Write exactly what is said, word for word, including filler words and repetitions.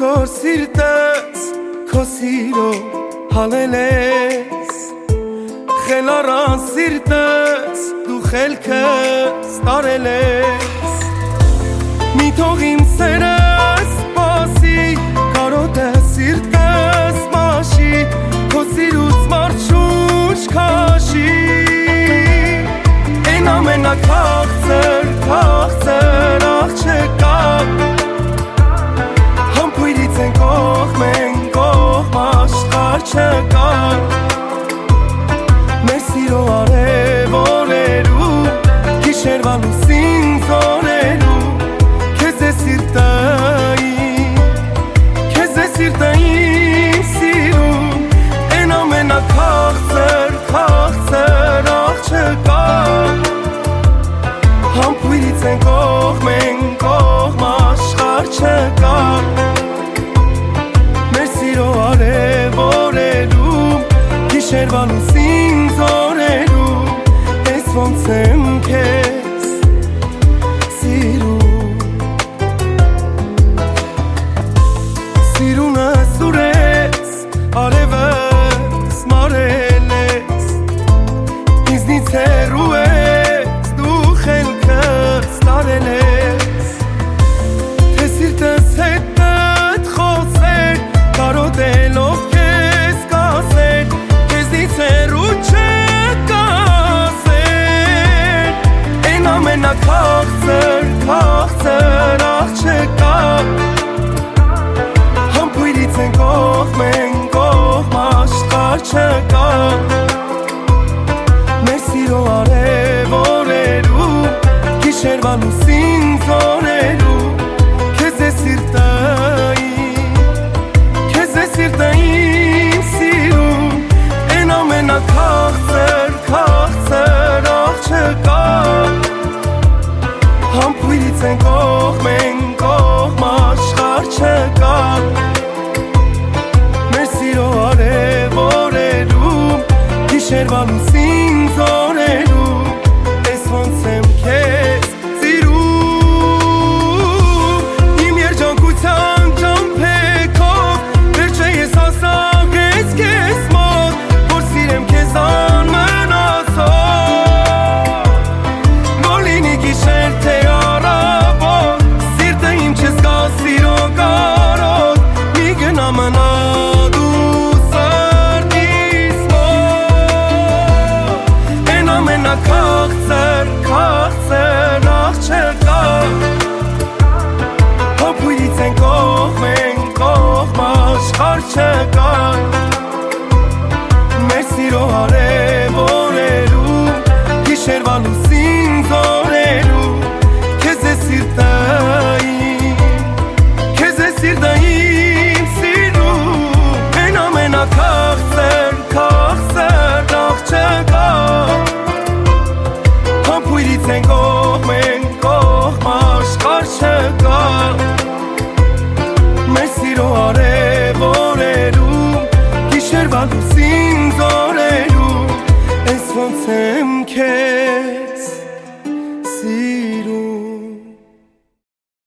այսօր սիրտս քո սիրո հալելես Խել առան սիրտս դու խելքս տարել ես Մի թող իմ սերս սպասի կարոտը սիրտս մաշի Քո սիրուց մարդ քաշի Են ամենակաղցր, քաղցր աղջկա Համբույրից են կողմ են կողմ աշխարհ չկա Մեր սիրո արև օրերում Գիշերվա լուսին զորերում Քեզ է սիրտային Քեզ է սիրտային սիրում Են ամենակաղցր, քաղցր աղջկա Համբույրից են կողմ են կողմ աշխարհ չկա Մեր սիրո արև օրերում Գիշերվա լուսին զորերում Ես ոնց եմ քեզ սիրում Սիրունս ուրես արևս մարել ես Ինձնից հեռու ես դու խելքս տարել ես Թե սիրտս հետդ խոսել կարոտելով քեզ կասել Քեզնից հեռու չկասել Են ամենակաղցր, քաղցր աղջկա Համբույրից են կողմ են կողմ աշխարհ չկա Մեր սիրո արև օրերում Գիշերվա լուսին զորերում Քեզ է սիրտային Քեզ է սիրտային սիրում Են ամենակաղցր, քաղցր աղջկա Համբույրից են կողմ են կողմ աշխարհ չկա Մեր սիրո արև օրերում Գիշերվա լուսին զորերում Ես ոնց եմ քեզ սիրում Իմ երջանկության ճամփեքով Վերջը ես հասակեց քեզ մոտ Որ սիրեմ քեզ անմնացող Որ լինի գիշեր թե առավոտ Սիրտը իմ չզգա սիրո կարոտ Մի գնա մնա Քաղցր, քաղցր աղջկա Համբույրից են կողմ են կողմ աշխարհ չկա Մեր սիրո արև օրերում Գիշերվա լուսին զորերում Քեզ է սիրտային Քեզ է սիրտային սիրում Են ամենակաղցր, քաղցր աղջկա Համբույրից են կողմ են կողմ աշխարհ չկա Մեր սիրո արև օրերում Գիշերվա լուսին զորերում Ես ոնց եմ քեզ